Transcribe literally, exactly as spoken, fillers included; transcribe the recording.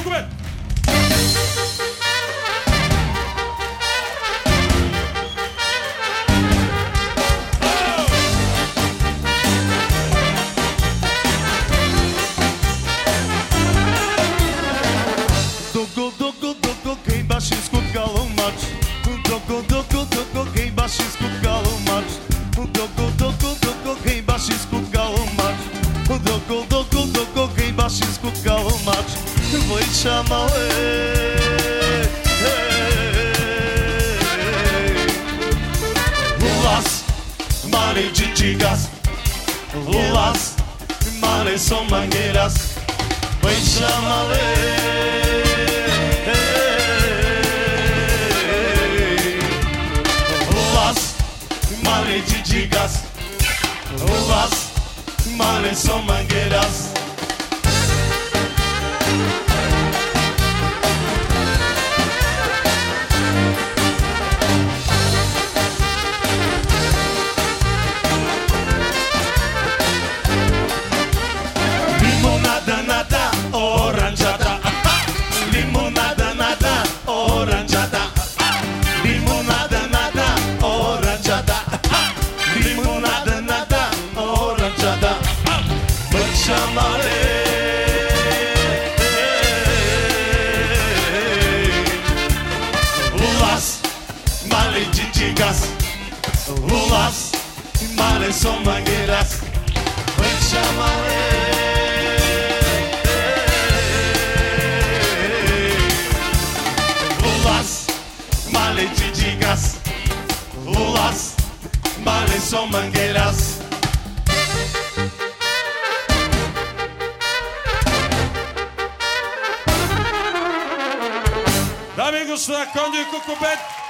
Cucubet! Dogo, dogo, dogo, quem baixa escuta o macho. Dogo, dogo, dogo, quem baixa escuta o macho. Dogo, dogo, dogo, quem baixa escuta o macho. Dogo, dogo, dogo, quem baixa escuta o macho. Vou chamar Las mare chichigas, las mare son mangueras. Vou chamar mare chichigas, las mare son mangueras. Limonada, nada, oranjada. Limonada, nada, oranjada. Limonada, nada, oranjada. Limonada, nada, oranjada. Vou chamar las maleditas, las males são mangueiras. Vou chamar las maleditas, las males são mangueiras. Дами и господа, Кондо и Кукубет.